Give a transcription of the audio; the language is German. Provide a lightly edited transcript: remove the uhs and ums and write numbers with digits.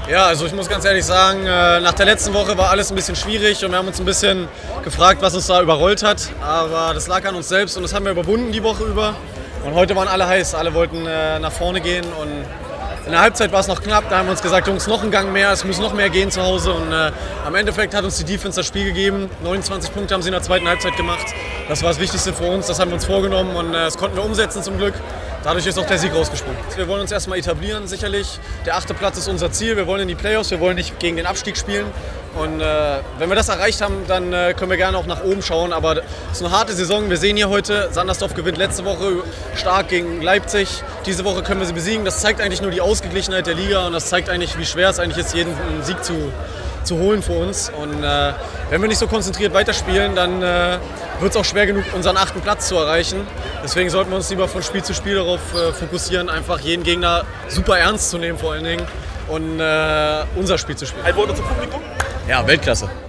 Ja, also ich muss ganz ehrlich sagen, nach der letzten Woche war alles ein bisschen schwierig und wir haben uns ein bisschen gefragt, was uns da überrollt hat. Aber das lag an uns selbst und das haben wir überwunden die Woche über. Und heute waren alle heiß, alle wollten nach vorne gehen und in der Halbzeit war es noch knapp. Da haben wir uns gesagt, Jungs, noch einen Gang mehr, es muss noch mehr gehen zu Hause. Und am Endeffekt hat uns die Defense das Spiel gegeben. 29 Punkte haben sie in der zweiten Halbzeit gemacht. Das war das Wichtigste für uns, das haben wir uns vorgenommen und das konnten wir umsetzen zum Glück. Dadurch ist auch der Sieg rausgesprungen. Wir wollen uns erstmal etablieren, sicherlich. Der 8. Platz ist unser Ziel. Wir wollen in die Playoffs, wir wollen nicht gegen den Abstieg spielen. Und wenn wir das erreicht haben, dann können wir gerne auch nach oben schauen. Aber es ist eine harte Saison. Wir sehen hier heute, Sandersdorf gewinnt letzte Woche stark gegen Leipzig. Diese Woche können wir sie besiegen. Das zeigt eigentlich nur die Ausgeglichenheit der Liga und das zeigt eigentlich, wie schwer es eigentlich ist, jeden Sieg zu holen für uns. Und wenn wir nicht so konzentriert weiterspielen, dann wird es auch schwer genug, unseren 8. Platz zu erreichen. Deswegen sollten wir uns lieber von Spiel zu Spiel darauf fokussieren, einfach jeden Gegner super ernst zu nehmen vor allen Dingen und unser Spiel zu spielen. Ein Wort zum Publikum? Ja, Weltklasse.